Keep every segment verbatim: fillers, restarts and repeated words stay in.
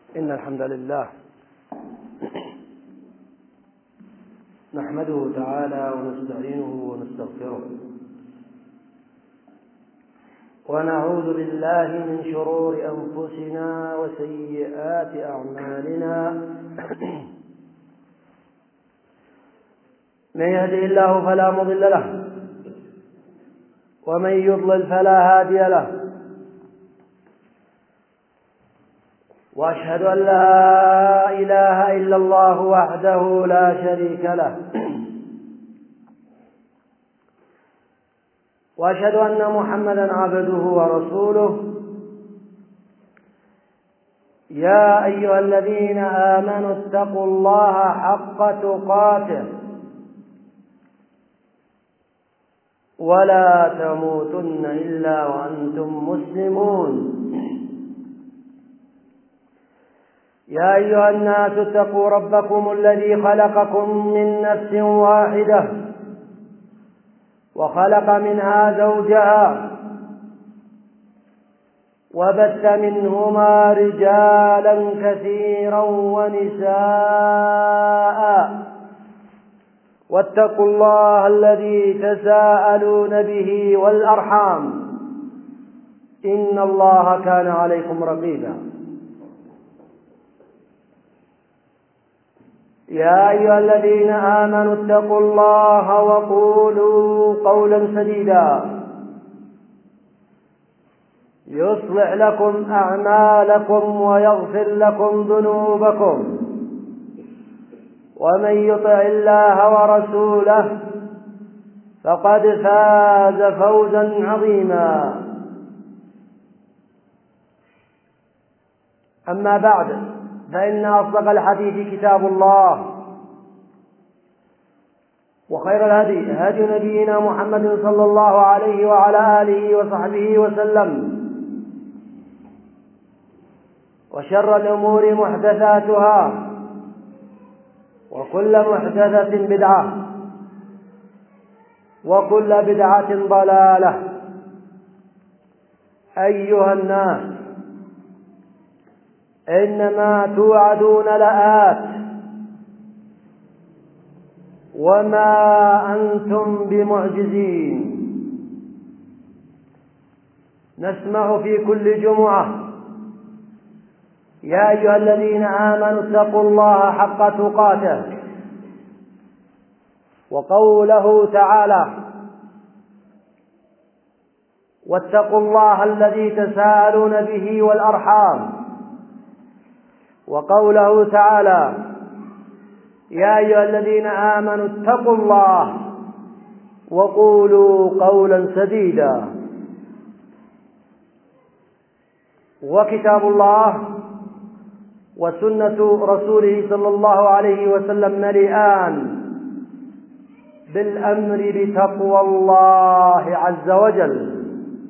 إن الحمد لله نحمده تعالى ونستعينه ونستغفره ونعوذ بالله من شرور أنفسنا وسيئات أعمالنا من يهده الله فلا مضل له ومن يضلل فلا هادي له وأشهد أن لا إله إلا الله وحده لا شريك له وأشهد أن محمدا عبده ورسوله يا أيها الذين آمنوا اتقوا الله حق تقاته ولا تموتن إلا وأنتم مسلمون يا أيها الناس اتقوا ربكم الذي خلقكم من نفس واحدة وخلق منها زوجها وبث منهما رجالا كثيرا ونساء واتقوا الله الذي تساءلون به والأرحام إن الله كان عليكم رقيبا يا أيها الذين آمنوا اتقوا الله وقولوا قولا سديدا يصلح لكم أعمالكم ويغفر لكم ذنوبكم ومن يطع الله ورسوله فقد فاز فوزا عظيما أما بعد فإن أصدق الحديث كتاب الله وخير الهدي هدي نبينا محمد صلى الله عليه وعلى آله وصحبه وسلم وشر الأمور محدثاتها وكل محدثة بدعة وكل بدعة ضلالة. أيها الناس إنما توعدون لآت وما أنتم بمعجزين. نسمع في كل جمعة يا أيها الذين آمنوا اتقوا الله حق تقاته، وقوله تعالى واتقوا الله الذي تساءلون به والأرحام، وقوله تعالى يا أيها الذين آمنوا اتقوا الله وقولوا قولا سديدا. وكتاب الله وسنة رسوله صلى الله عليه وسلم مليئان بالأمر بتقوى الله عز وجل،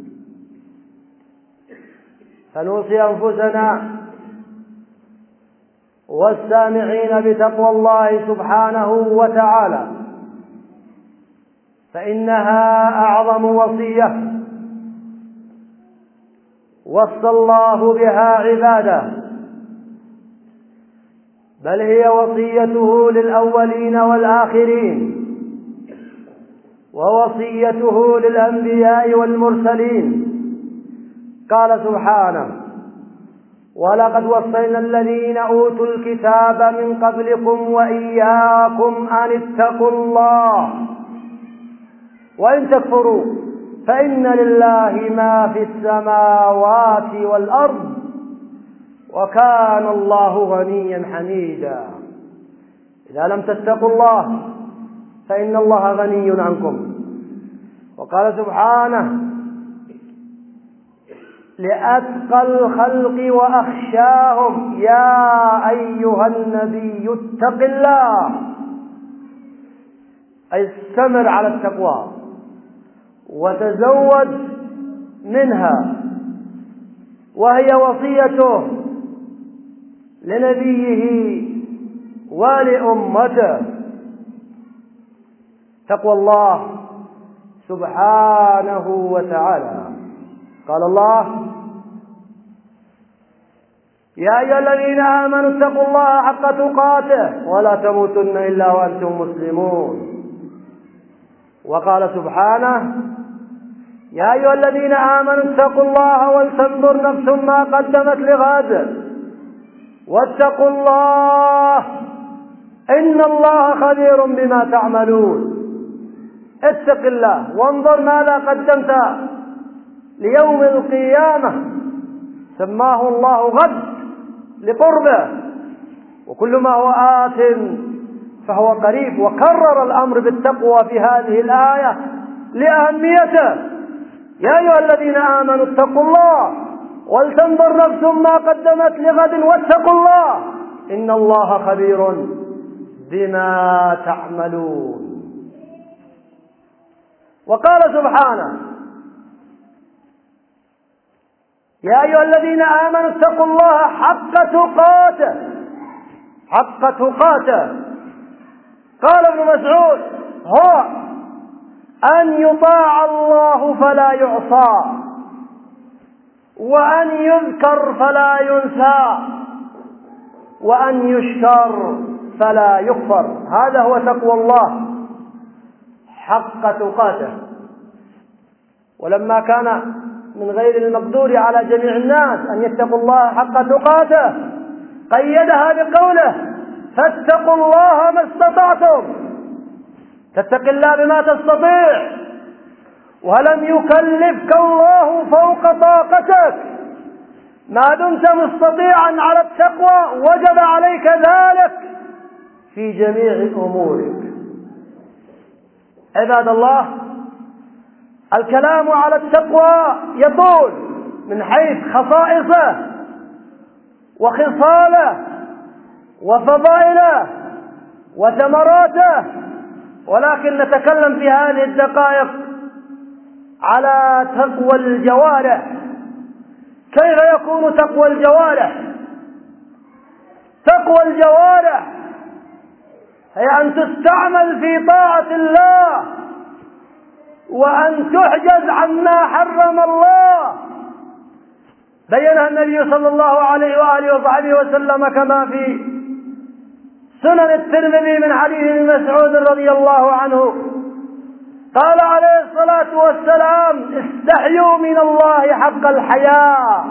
فنوصي أنفسنا والسامعين بتقوى الله سبحانه وتعالى، فإنها أعظم وصية وصى الله بها عباده، بل هي وصيته للأولين والآخرين، ووصيته للأنبياء والمرسلين. قال سبحانه ولقد وصينا الذين أوتوا الكتاب من قبلكم وإياكم أن اتقوا الله وإن تكفروا فإن لله ما في السماوات والأرض وكان الله غنيا حميدا. إذا لم تتقوا الله فإن الله غني عنكم. وقال سبحانه لأتقى الخلق وأخشاهم يا أيها النبي اتق الله، أي استمر على التقوى وتزود منها، وهي وصيته لنبيه ولأمته. تقوى الله سبحانه وتعالى. قال الله يا أيها الذين آمنوا اتقوا الله حق تقاته ولا تموتن إلا وأنتم مسلمون. وقال سبحانه: يا أيها الذين آمنوا اتقوا الله ولتنظر نفس ما قدمت لغد واتقوا الله إن الله خبير بما تعملون. اتق الله وانظر ماذا قدمت ليوم القيامة. سماه الله غد لقربه، وكل ما هو آت فهو قريب. وكرر الأمر بالتقوى في هذه الآية لأهميته. يا أيها الذين آمنوا اتقوا الله ولتنظر نفس ما قدمت لغد واتقوا الله إن الله خبير بما تعملون. وقال سبحانه: يا أيها الذين آمنوا اتقوا الله حق تقاته. حق تقاته. قال ابن مسعود: هو أن يطاع الله فلا يعصى، وأن يذكر فلا ينسى، وأن يشكر فلا يكفر. هذا هو تقوى الله حق تقاته. ولما كان من غير المقدور على جميع الناس أن يتقوا الله حق تقاته قيدها بقوله: فاتقوا الله ما استطعتم. تتق الله بما تستطيع، ولم يكلفك الله فوق طاقتك. ما دمت مستطيعا على التقوى وجب عليك ذلك في جميع أمورك. عباد الله، الكلام على التقوى يطول من حيث خصائصه وخصاله وفضائله وثمراته، ولكن نتكلم في هذه الدقائق على تقوى الجوارح. كيف يكون تقوى الجوارح؟ تقوى الجوارح هي أن تستعمل في طاعة الله، وأن تحجز عما حرم الله. بينها النبي صلى الله عليه وآله وصحبه وسلم كما في سنن الترمذي من حديث ابن مسعود رضي الله عنه قال عليه الصلاة والسلام: استحيوا من الله حق الحياء.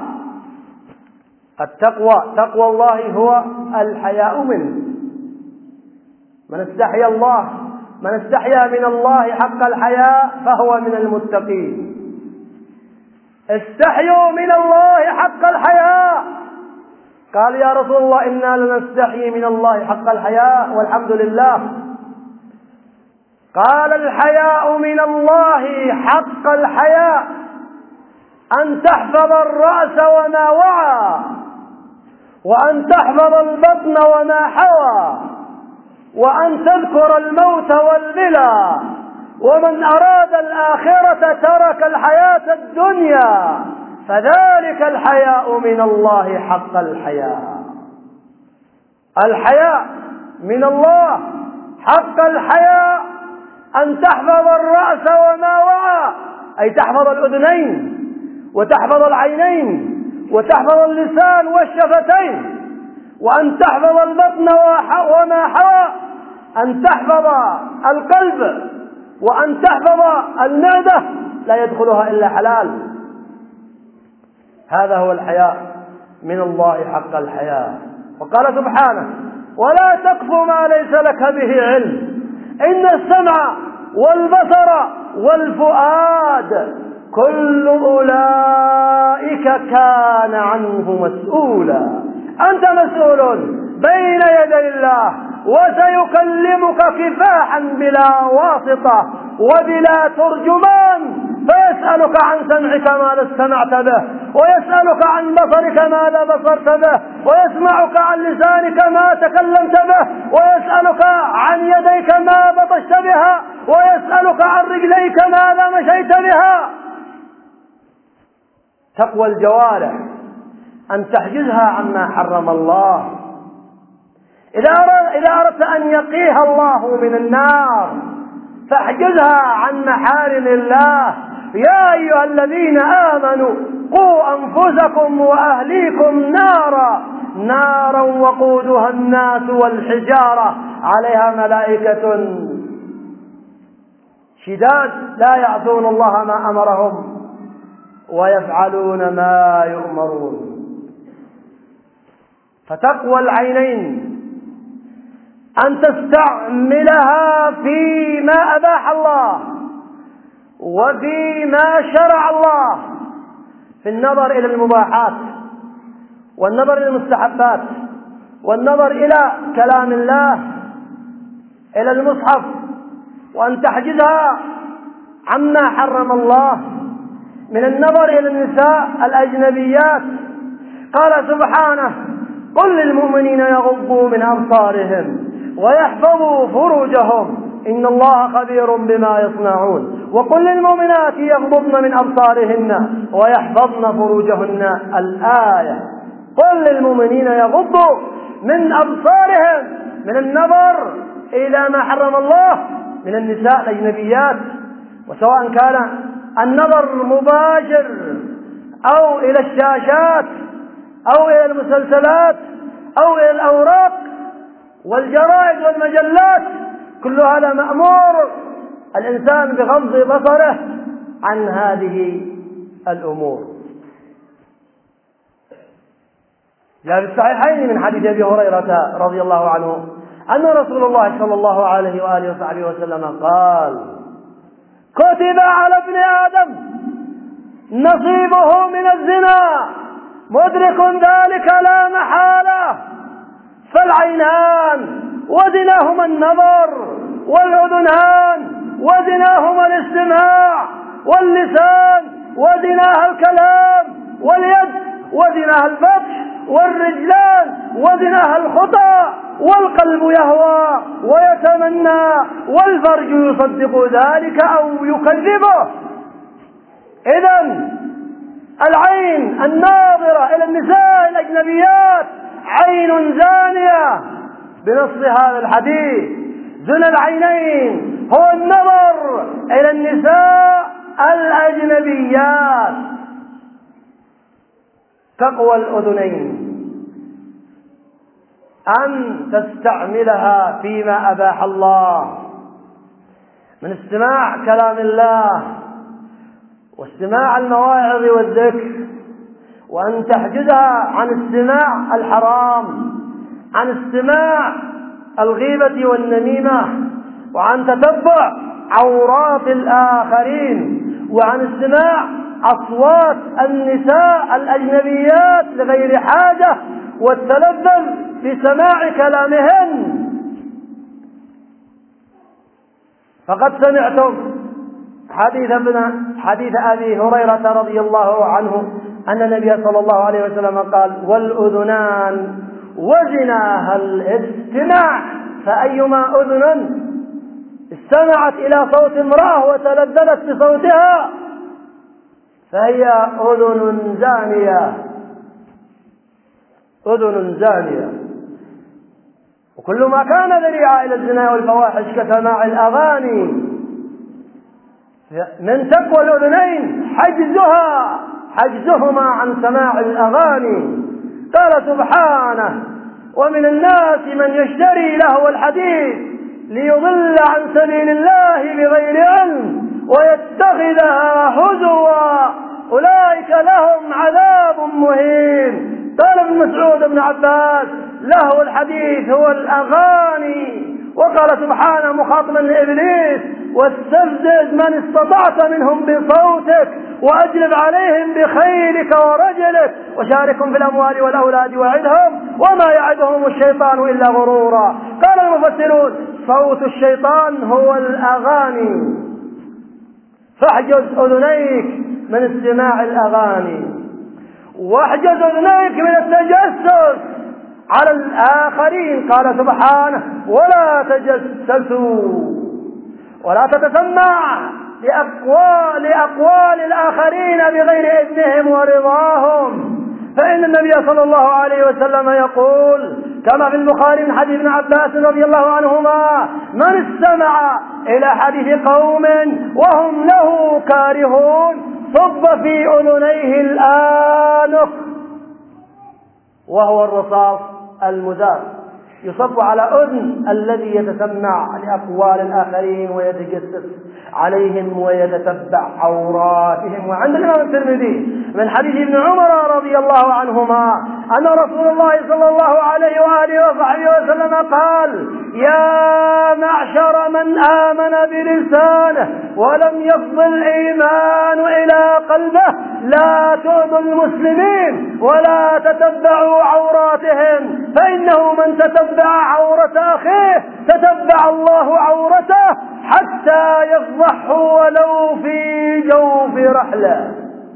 التقوى تقوى الله هو الحياء منه. من استحيا الله من استحيا من الله حق الحياء فهو من المتقين. استحيوا من الله حق الحياء. قال: يا رسول الله إنا لنستحيي من الله حق الحياء والحمد لله. قال: الحياء من الله حق الحياء أن تحفظ الرأس وما وعى، وأن تحفظ البطن وما حوى، وأن تذكر الموت والبلى، ومن أراد الآخرة ترك الحياة الدنيا، فذلك الحياء من الله حق الحياء. الحياء من الله حق الحياء أن تحفظ الرأس وما وعى، أي تحفظ الأذنين وتحفظ العينين وتحفظ اللسان والشفتين، وأن تحفظ البطن وما حوى، أن تحفظ القلب، وأن تحفظ المعدة لا يدخلها إلا حلال. هذا هو الحياء من الله حق الحياء. وقال سبحانه: ولا تقف ما ليس لك به علم إن السمع والبصر والفؤاد كل أولئك كان عنه مسؤولا. أنت مسؤول بين يدي الله، وسيكلمك كفاحا بلا واسطة وبلا ترجمان، فيسألك عن سمعك ماذا استمعت به، ويسألك عن بصرك ماذا بصرت به، ويسمعك عن لسانك ما تكلمت به، ويسألك عن يديك ما بطشت بها، ويسألك عن رجليك ماذا مشيت بها. تقوى الجوارح أن تحجزها عما حرم الله. إذا أردت أن يقيها الله من النار فاحجزها عن محارم الله. يا أيها الذين آمنوا قوا أنفسكم وأهليكم نارا نارا وقودها الناس والحجارة عليها ملائكة شداد لا يعصون الله ما أمرهم ويفعلون ما يؤمرون. فتقوى العينين أن تستعملها فيما أباح الله وفيما شرع الله، في النظر إلى المباحات والنظر إلى المستحبات والنظر إلى كلام الله، إلى المصحف، وأن تحجزها عما حرم الله من النظر إلى النساء الأجنبيات. قال سبحانه: قل للمؤمنين يغضوا من أبصارهم ويحفظوا فروجهم إن الله خبير بما يصنعون، وقل للمؤمنات يغضضن من أبصارهن ويحفظن فروجهن. الآية: قل للمؤمنين يغضوا من أبصارهم، من النظر إلى ما حرم الله من النساء الأجنبيات، وسواء كان النظر مباشر أو إلى الشاشات أو إلى المسلسلات أو إلى الأوراق والجرائد والمجلات، كل هذا مأمور الإنسان بغض بصره عن هذه الأمور. جاء في الصحيحين من حديث أبي هريرة رضي الله عنه أن رسول الله صلى الله عليه وآله وصحبه وسلم قال: كتب على ابن آدم نصيبه من الزنا مدرك ذلك لا محالة، فالعينان وزناهما النظر، والأذنان وزناهما الاستماع، واللسان وزناها الكلام، واليد وزناها البطش، والرجلان وزناها الخطى، والقلب يهوى ويتمنى، والفرج يصدق ذلك أو يكذبه. إذن العين الناظرة إلى النساء الأجنبيات عين زانية بنص هذا الحديث. زنا العينين هو النظر إلى النساء الأجنبيات. تقوى الأذنين أن تستعملها فيما أباح الله من استماع كلام الله واستماع المواعظ والذكر، وأن تحجزها عن استماع الحرام، عن استماع الغيبة والنميمة، وعن تتبع عورات الآخرين، وعن استماع أصوات النساء الأجنبيات لغير حاجة، والتلذذ بسماع كلامهن. فقد سمعتم حديث ابن حديث أبي هريرة رضي الله عنه أن النبي صلى الله عليه وسلم قال: والأذنان وزناها الاستماع، فأيما أذن استمعت إلى صوت امرأة وتلذذت بصوتها فهي أذن زانية، أذن زانية. وكل ما كان ذريعة إلى الزنا والفواحش كسماع الأغاني. من تقوى الأذنين حجزها حجزهما عن سماع الأغاني. قال سبحانه: ومن الناس من يشتري لهو الحديث ليضل عن سبيل الله بغير علم ويتخذها هزوا أولئك لهم عذاب مهين. قال ابن مسعود بن عباس: لهو الحديث هو الأغاني. وقال سبحانه مخاطبا لإبليس: واستفزز من استطعت منهم بصوتك وأجلب عليهم بخيلك ورجلك وشاركهم في الأموال والأولاد وعدهم وما يعدهم الشيطان إلا غرورا. قال المفسرون: صوت الشيطان هو الأغاني. فاحجز أذنيك من استماع الأغاني، واحجز أذنيك من التجسس على الآخرين. قال سبحانه: ولا تجسسوا ولا تتسمع لأقوال, لأقوال الآخرين بغير إذنهم ورضاهم، فإن النبي صلى الله عليه وسلم يقول كما في البخاري من حديث ابن عباس رضي الله عنهما: من استمع إلى حديث قوم وهم له كارهون صب في أذنيه الآنف. وهو الرصاص المذاب، يصب على أذن الذي يتسمع لأقوال الآخرين ويتجسس عليهم ويتتبع عوراتهم. وعند الإمام الترمذي من حديث ابن عمر رضي الله عنهما أن رسول الله صلى الله عليه وآله وصحبه وسلم قال: يا معشر من آمن بلسانه ولم يفض الإيمان إلى قلبه لا تؤذوا المسلمين ولا تتبعوا عوراتهم، فإنه من تتبع عورة أخيه تتبع الله عورته حتى يفضحه ولو في جوف رحله.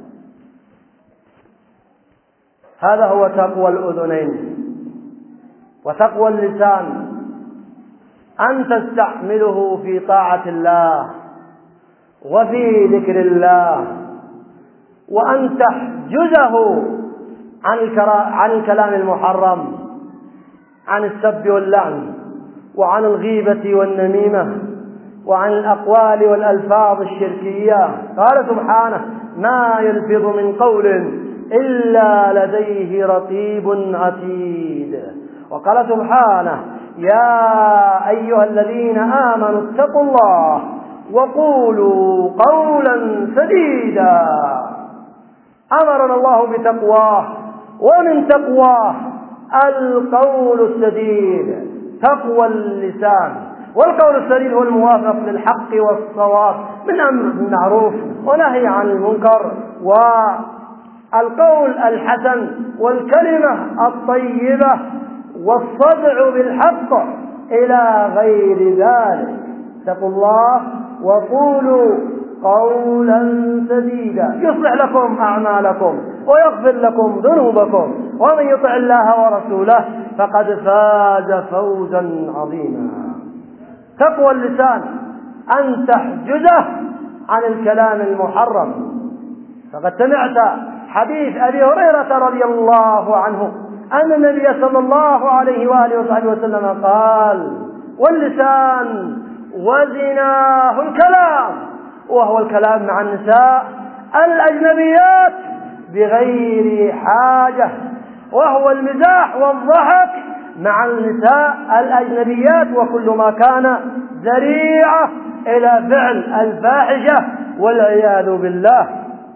هذا هو تقوى الأذنين. وتقوى اللسان أن تستعمله في طاعة الله وفي ذكر الله، وأن تحجزه عن الكلام المحرم، عن السب واللعن، وعن الغيبة والنميمة، وعن الأقوال والألفاظ الشركية. قال سبحانه: ما يلفظ من قول إلا لديه رقيب عتيد. وقال سبحانه: يا أيها الذين آمنوا اتقوا الله وقولوا قولا سديدا. أمرنا الله بتقواه، ومن تقواه القول السديد، تقوى اللسان. والقول السديد هو الموافق للحق والصواب من أمر بالمعروف ونهي عن المنكر، والقول الحسن والكلمة الطيبة والصدع بالحق إلى غير ذلك. اتقوا الله وقولوا قولا سديدا يصلح لكم أعمالكم ويغفر لكم ذنوبكم، ومن يطع الله ورسوله فقد فاز فوزا عظيما. تقوى اللسان أن تحجزه عن الكلام المحرم. فقد سمعت حديث أبي هريرة رضي الله عنه أن النبي صلى الله عليه وآله وصحبه وسلم قال: واللسان وزناه الكلام، وهو الكلام مع النساء الأجنبيات بغير حاجة، وهو المزاح والضحك مع النساء الأجنبيات، وكل ما كان ذريعة إلى فعل الفاحشة والعياذ بالله.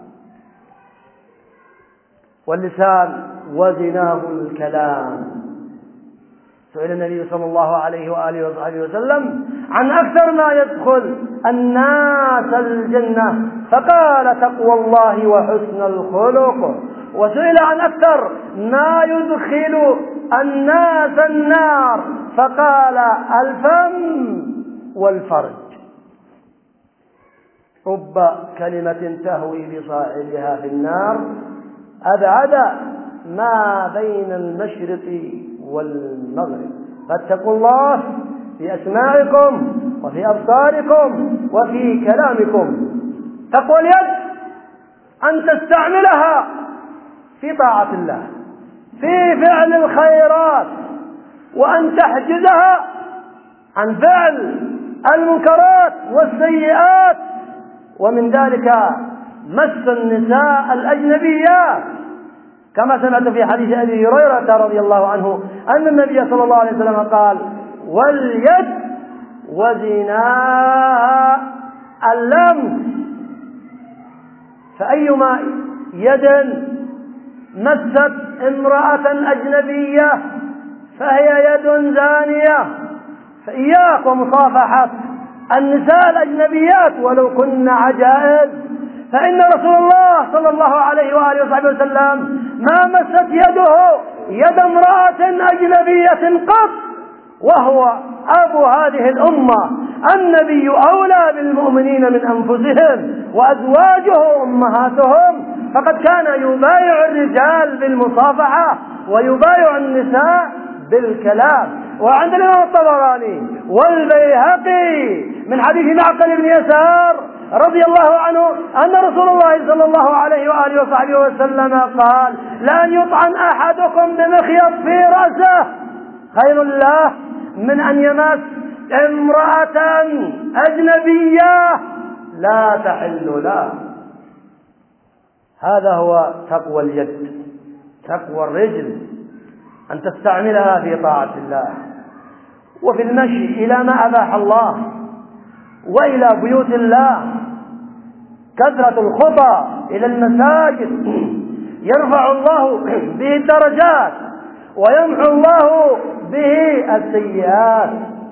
واللسان وزناه الكلام. سئل النبي صلى الله عليه وآله وصحبه وسلم عن أكثر ما يدخل الناس الجنة، فقال: تقوى الله وحسن الخلق. وسئل عن أكثر ما يدخل الناس النار، فقال: الفم والفرج. رب كلمة تهوي بصاحبها في النار أبعد ما بين المشرق والمغرب. فاتقوا الله في أسماعكم وفي أبصاركم وفي كلامكم. تقوى اليد أن تستعملها في طاعة الله، في فعل الخيرات، وأن تحجزها عن فعل المنكرات والسيئات، ومن ذلك مس النساء الأجنبيات، كما سمعت في حديث أبي هريرة رضي الله عنه أن النبي صلى الله عليه وسلم قال: واليد وزناها اللمس. فأيما يد مست امرأة أجنبية فهي يد زانية. فإياك ومصافحة النساء الأجنبيات ولو كن عجائز، فإن رسول الله صلى الله عليه وآله وصحبه وسلم ما مست يده يد امرأة أجنبية قط، وهو أبو هذه الأمة، النبي أولى بالمؤمنين من أنفسهم وأزواجه أمهاتهم، فقد كان يبايع الرجال بالمصافحة ويبايع النساء بالكلام. وعند الإمام الطبراني والبيهقي من حديث معقل بن يسار رضي الله عنه أن رسول الله صلى الله عليه وآله وصحبه وسلم قال: لأن يطعن أحدكم بمخيط في رأسه خير له من أن يمس امرأة أجنبية لا تحل له. هذا هو تقوى اليد. تقوى الرجل أن تستعملها في طاعة الله، وفي المشي إلى ما أباح الله وإلى بيوت الله. كثرة الخطى إلى المساجد يرفع الله به الدرجات ويمحو الله به السيئات.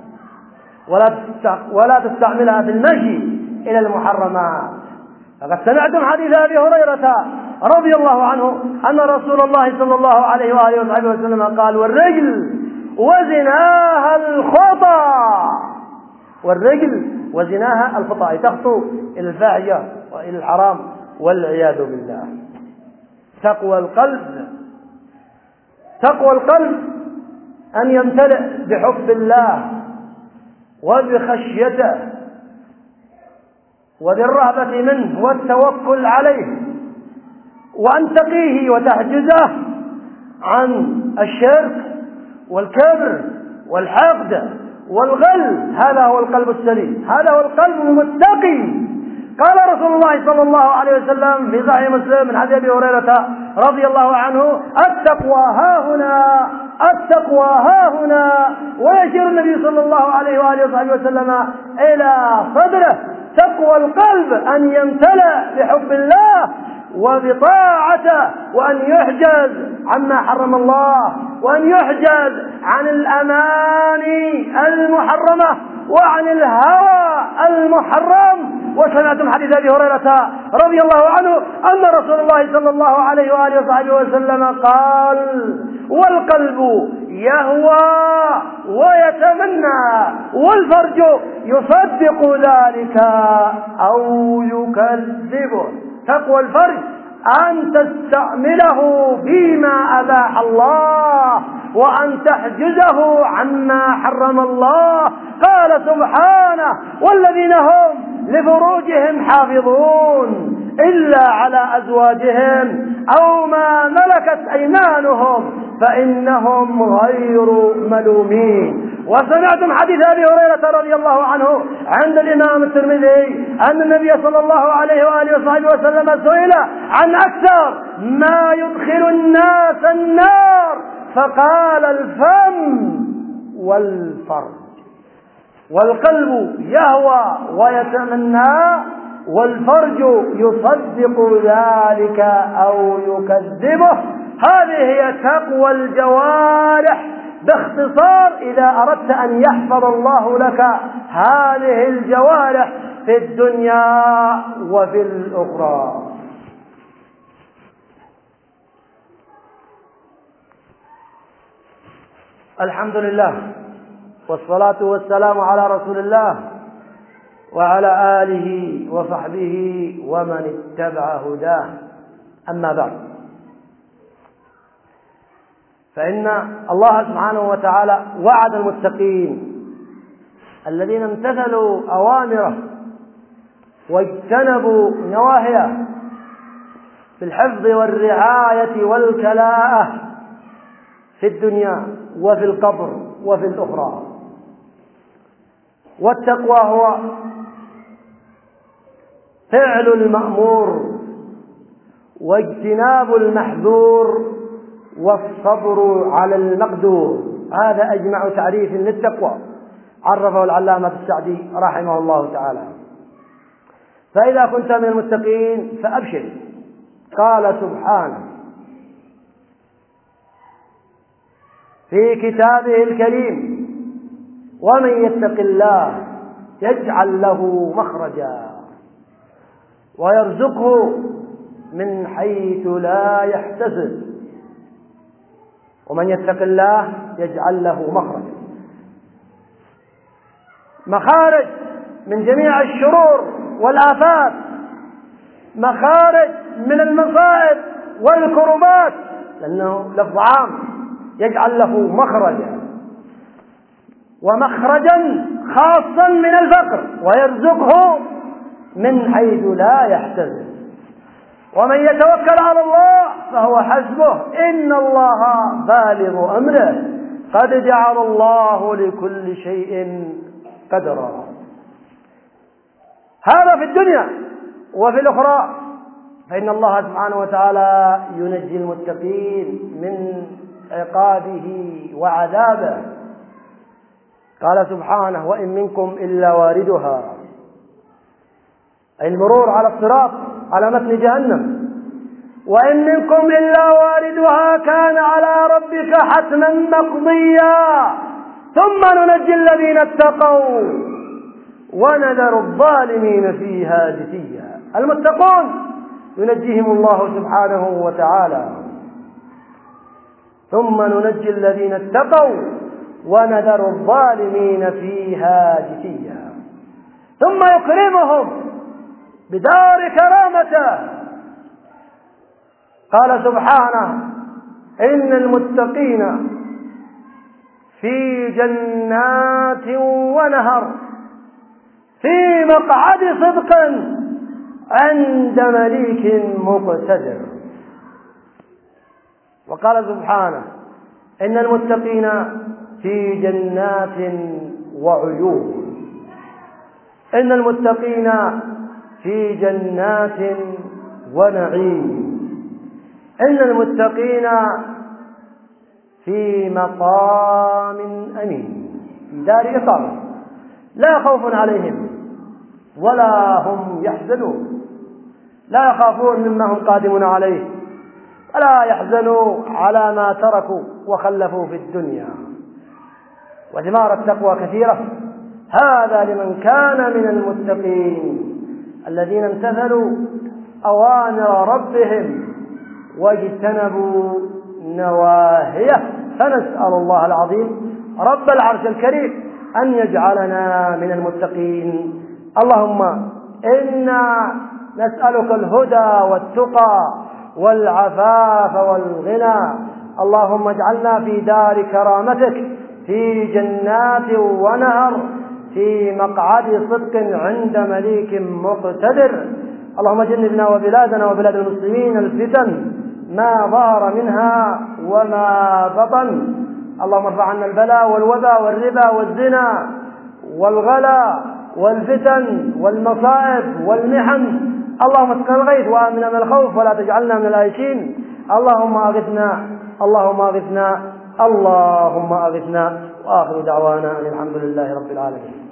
ولا تستعملها في المشي إلى المحرمات. فقد سمعتم حديث أبي هريرة رضي الله عنه أن رسول الله صلى الله عليه وآله وصحبه وسلم قال: والرجل وزناها الخطى. والرجل وزناها الخطى، تخطو إلى الفاحشة وإلى الحرام والعياذ بالله. تقوى القلب تقوى القلب أن يمتلئ بحب الله وبخشيته وبالرهبة منه والتوكل عليه، وأن تقيه وتحجزه عن الشرك والكبر والحقد والغل. هذا هو القلب السليم، هذا هو القلب المتقي. قال رسول الله صلى الله عليه وسلم في صحيح مسلم من حديث أبي هريرة رضي الله عنه: التقوى ها هنا، التقوى ها هنا. ويشير النبي صلى الله عليه وآله وصحبه وسلم إلى صدره. تقوى القلب أن يمتلأ بحب الله وبطاعته، وأن يحجز عما حرم الله، وأن يحجز عن الأماني المحرمة وعن الهوى المحرم. وسمعتم حديث أبي هريرة رضي الله عنه أن رسول الله صلى الله عليه وآله وصحبه وسلم قال: والقلب يهوى ويتمنى، والفرج يصدق ذلك أو يكذبه. تقوى الفرج أن تستعمله فيما أباح الله، وأن تحجزه عما حرم الله. قال سبحانه: والذين هم لفروجهم حافظون إلا على أزواجهم أو ما ملكت أيمانهم فإنهم غير ملومين. وسمعتم حديث أبي هريرة رضي الله عنه عند الإمام الترمذي أن النبي صلى الله عليه وآله وصحبه وسلم سئل عن أكثر ما يدخل الناس النار، فقال: الفم والفرج. والقلب يهوى ويتمنى، والفرج يصدق ذلك أو يكذبه. هذه هي تقوى الجوارح باختصار، إذا أردت أن يحفظ الله لك هذه الجوارح في الدنيا وفي الأخرى. الحمد لله، والصلاة والسلام على رسول الله وعلى آله وصحبه ومن اتبع هداه. أما بعد، فإن الله سبحانه وتعالى وعد المتقين الذين امتثلوا أوامره واجتنبوا نواهيه بالحفظ والرعاية والكلاءة في الدنيا وفي القبر وفي الأخرى. والتقوى هو فعل المأمور واجتناب المحذور والصبر على المقدور. هذا أجمع تعريف للتقوى عرفه العلامة السعدي رحمه الله تعالى. فإذا كنت من المتقين فأبشر. قال سبحانه في كتابه الكريم: ومن يتق الله يجعل له مخرجا ويرزقه من حيث لا يحتسب. ومن يتق الله يجعل له مخرجا، مخارج من جميع الشرور والآفات، مخارج من المصائب والكربات، لأنه لفظ عام. يجعل له مخرجا ومخرجا خاصا من الفقر، ويرزقه من حيث لا يحتسب. ومن يتوكل على الله فهو حسبه إن الله بالغ أمره قد جعل الله لكل شيء قدرا. هذا في الدنيا وفي الأخرى، فإن الله سبحانه وتعالى ينجي المتقين من عقابه وعذابه. قال سبحانه: وإن منكم إلا واردها، أي المرور على الصراط على متن جهنم. وإن منكم إلا واردها كان على ربك حتما مقضيا ثم ننجي الذين اتقوا ونذر الظالمين فيها جثيا. المتقون ينجيهم الله سبحانه وتعالى، ثم ننجي الذين اتقوا ونذر الظالمين فيها جثيا، ثم يكرمهم بدار كرامته. قال سبحانه: إن المتقين في جنات ونهر في مقعد صدق عند مليك مقتدر. وقال سبحانه: إن المتقين في جنات وعيون. إن المتقين في جنات ونعيم. إن المتقين في مقام أمين، في دار إقامة لا خوف عليهم ولا هم يحزنون، لا يخافون مما هم قادمون عليه ولا يحزنوا على ما تركوا وخلفوا في الدنيا. وثمار التقوى كثيرة. هذا لمن كان من المتقين الذين امتثلوا أوامر ربهم واجتنبوا نواهيه. فنسأل الله العظيم رب العرش الكريم أن يجعلنا من المتقين. اللهم إنا نسألك الهدى والتقى والعفاف والغنى. اللهم اجعلنا في دار كرامتك في جنات ونهر في مقعد صدق عند مليك مقتدر. اللهم جنبنا وبلادنا وبلاد المسلمين الفتن ما ظهر منها وما بطن. اللهم ارفع عنا البلاء والوباء والربا والزنا والغلا والفتن والمصائب والمحن. اللهم اسقنا الغيث وآمنا من الخوف ولا تجعلنا من العايشين. اللهم أغثنا اللهم أغثنا اللهم أغثنا. وآخر دعوانا أن الحمد لله رب العالمين.